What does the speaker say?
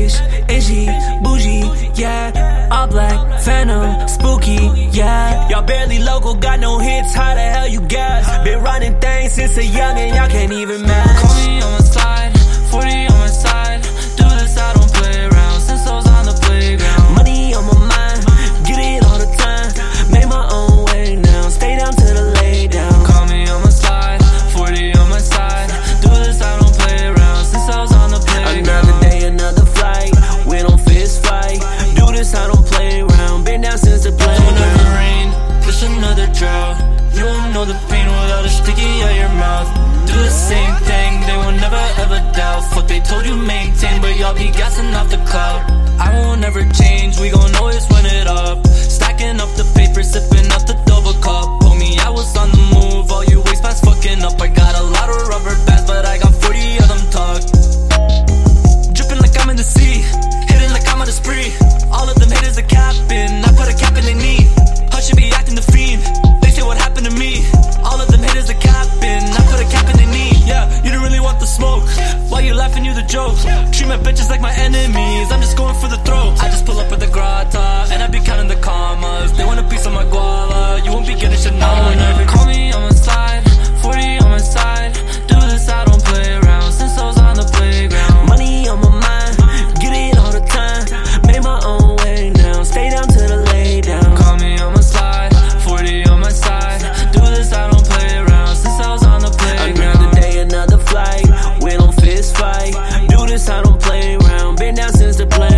bitch, is she bougie? Yeah, all black, phantom, spooky, yeah. Y'all barely local, got no hits, how the hell you guess? Been running things since a youngin', y'all can't even match. Call me on my slide, 40 on my side. Do this, I don't play around, since I was on the playground. Money on my mind, get it all the time. Make my own way now, stay down to the lay down. Call me on my slide, 40 on my side. Do this, I don't play around, since I was on the playground. Another day, another flight, we don't fist fight. Do this, I don't play around, been down since the playground. Don't ever rain, just another drought. You won't know the pain without a sticky at your mouth. Do the same thing, they will never ever doubt. Fuck, they told you maintain, but y'all be gassing off the cloud. I won't ever change, we gon' always run it up. Stacking up the paper, sipping up the double cup. Told me I was on the move, all you waste pass fucking up. I got a lot of rubber bands, but I got 40 of them tucked. Dripping like I'm in the sea, hitting like I'm on a spree. All of them haters are capping, I put a cap in their knee. Hush, should be acting the fiend, they say what happened to me. All of them haters are capping, I put a cap in their knee. Yeah, you don't really want the smoke, while you laughing you the joke. Treat my bitches like my enemies, I'm just going for the throat. I just pull up at the grata, and I be counting the commas. They want a piece of my guala, you won't be getting shit now. Call me on my slide, 40 on my side. Do this, I don't play around, since I was on the playground. Money on my mind, get it all the time. Make my own way now, stay down to the lay down. Call me on my slide, 40 on my side. Do this, I don't play around, since I was on the playground. Another day, another flight, we don't fist fight. Do this, I don't play around, been down since the play.